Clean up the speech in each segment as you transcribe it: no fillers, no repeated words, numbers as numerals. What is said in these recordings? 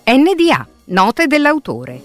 NDA, note dell'autore.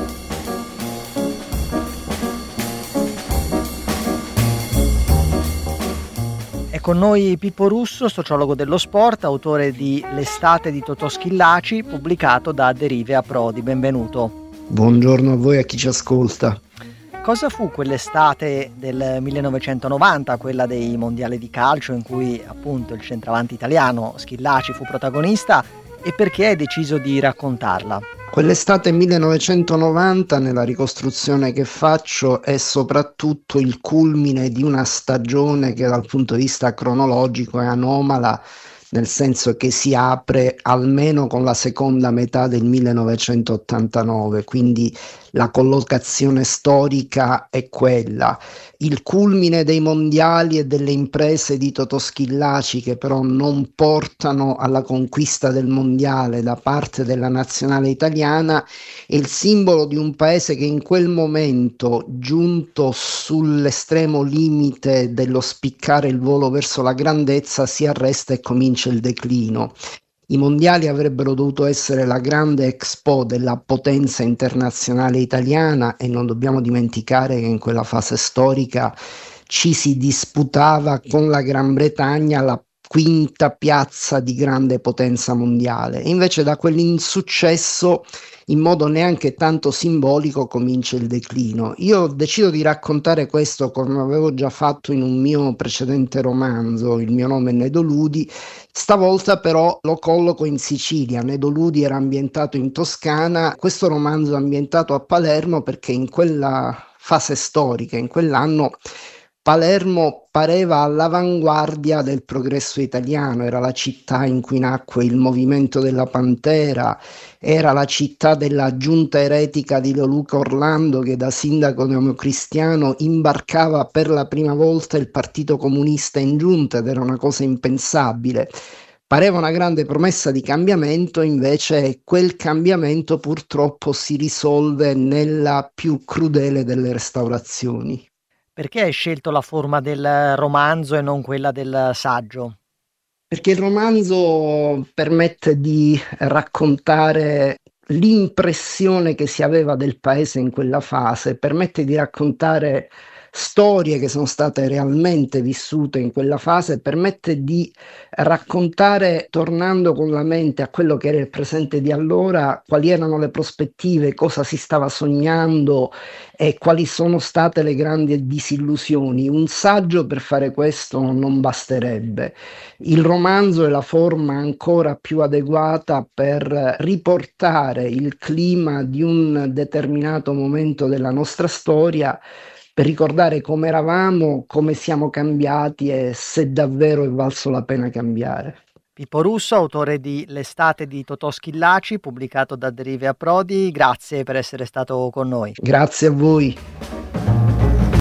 È con noi Pippo Russo, sociologo dello sport, autore di L'estate di Totò Schillaci, pubblicato da Derive a Prodi. Benvenuto. Buongiorno a voi e a chi ci ascolta. Cosa fu quell'estate del 1990, quella dei mondiali di calcio, in cui appunto il centravanti italiano Schillaci fu protagonista, e perché hai deciso di raccontarla? Quell'estate 1990, nella ricostruzione che faccio, è soprattutto il culmine di una stagione che dal punto di vista cronologico è anomala, nel senso che si apre almeno con la seconda metà del 1989, quindi la collocazione storica è quella. Il culmine dei mondiali e delle imprese di Totò Schillaci, che però non portano alla conquista del mondiale da parte della nazionale italiana, è il simbolo di un paese che in quel momento, giunto sull'estremo limite dello spiccare il volo verso la grandezza, si arresta e comincia il declino. I mondiali avrebbero dovuto essere la grande expo della potenza internazionale italiana e non dobbiamo dimenticare che in quella fase storica ci si disputava con la Gran Bretagna la quinta piazza di grande potenza mondiale. E invece da quell'insuccesso, in modo neanche tanto simbolico, comincia il declino. Io decido di raccontare questo come avevo già fatto in un mio precedente romanzo, Il mio nome è Nedo Ludi. Stavolta però lo colloco in Sicilia. Nedo Ludi era ambientato in Toscana, questo romanzo è ambientato a Palermo perché in quella fase storica, in quell'anno, Palermo pareva all'avanguardia del progresso italiano, era la città in cui nacque il movimento della Pantera, era la città della giunta eretica di Leoluca Orlando che da sindaco democristiano imbarcava per la prima volta il Partito Comunista in giunta ed era una cosa impensabile. Pareva una grande promessa di cambiamento, invece quel cambiamento purtroppo si risolve nella più crudele delle restaurazioni. Perché hai scelto la forma del romanzo e non quella del saggio? Perché il romanzo permette di raccontare l'impressione che si aveva del paese in quella fase, permette di raccontare storie che sono state realmente vissute in quella fase, permette di raccontare, tornando con la mente a quello che era il presente di allora, quali erano le prospettive, cosa si stava sognando e quali sono state le grandi disillusioni. Un saggio per fare questo non basterebbe. Il romanzo è la forma ancora più adeguata per riportare il clima di un determinato momento della nostra storia, per ricordare come eravamo, come siamo cambiati e se davvero è valso la pena cambiare. Pippo Russo, autore di L'estate di Totò Schillaci, pubblicato da Derive a Prodi, grazie per essere stato con noi. Grazie a voi.